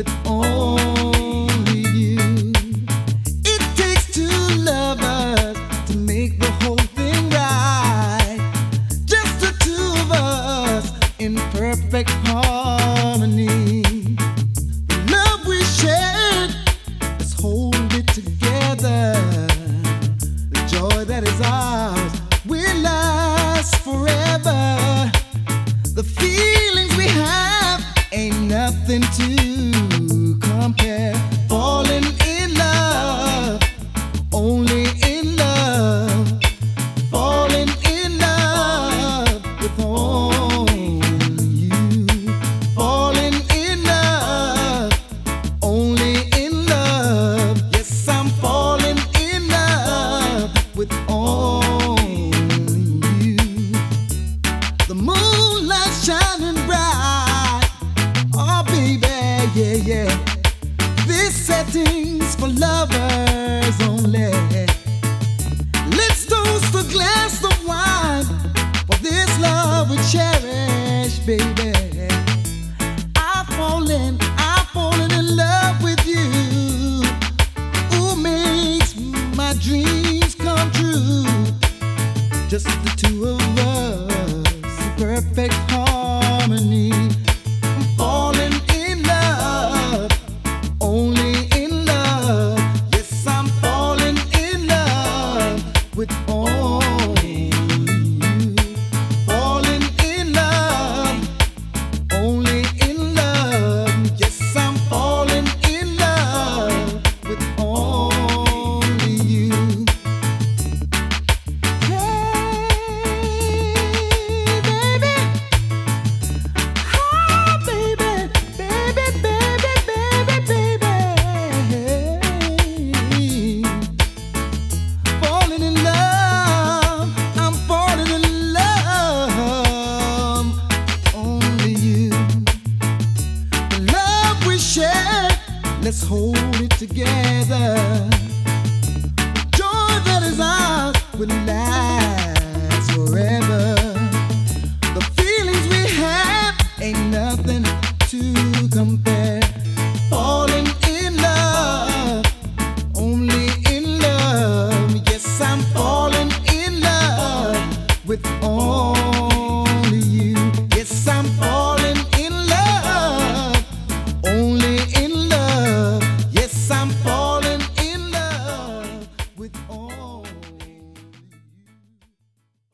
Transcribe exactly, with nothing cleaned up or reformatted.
with only you. It takes two lovers to make the whole thing right. Just the two of us in perfect harmony. The love we shared, let's hold it together. The joy that is ours will last forever. The feelings we have ain't nothing to compare. Falling in love, only in love. Falling in love with only you. Falling in love, only in love. Yes, I'm falling in love with only you. The moonlight shining bright, oh baby, yeah, yeah. This setting's for lovers only. Let's toast a glass of wine for this love we cherish, baby. I've fallen, I've fallen in love with you. Who makes my dreams come true? Just the two of us in perfect harmony. I'm falling in love, only in love. Yes, I'm falling in love with only you. Falling in love, only in love. Yes, I'm falling in love with only you. Hey, baby. Oh, baby, baby, baby, baby, baby. Falling in love, I'm falling in love. Only you. The love we share, let's hold it together. Joy that is ours will last